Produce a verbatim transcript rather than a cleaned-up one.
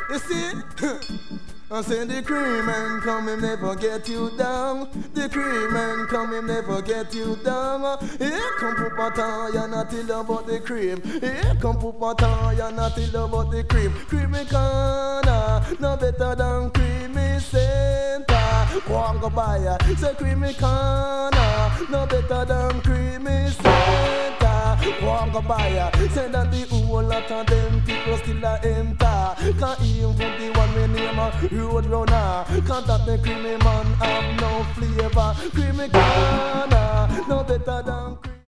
You see? I say the cream man come him never get you down. The cream man come him never get you down. Here come Papa ya not tell you about the cream. Here come Papa ya not tell you about the cream. Creamy corner, no better than creamy center. Go and go buy ya. Say creamy corner, no better than creamy center. Go and go buy ya. Say that the whole lot of them people still a enter. Can't even put the one we name a road runner. Can't that the creamy man have no flavor. Creamy corner, no better than creamy.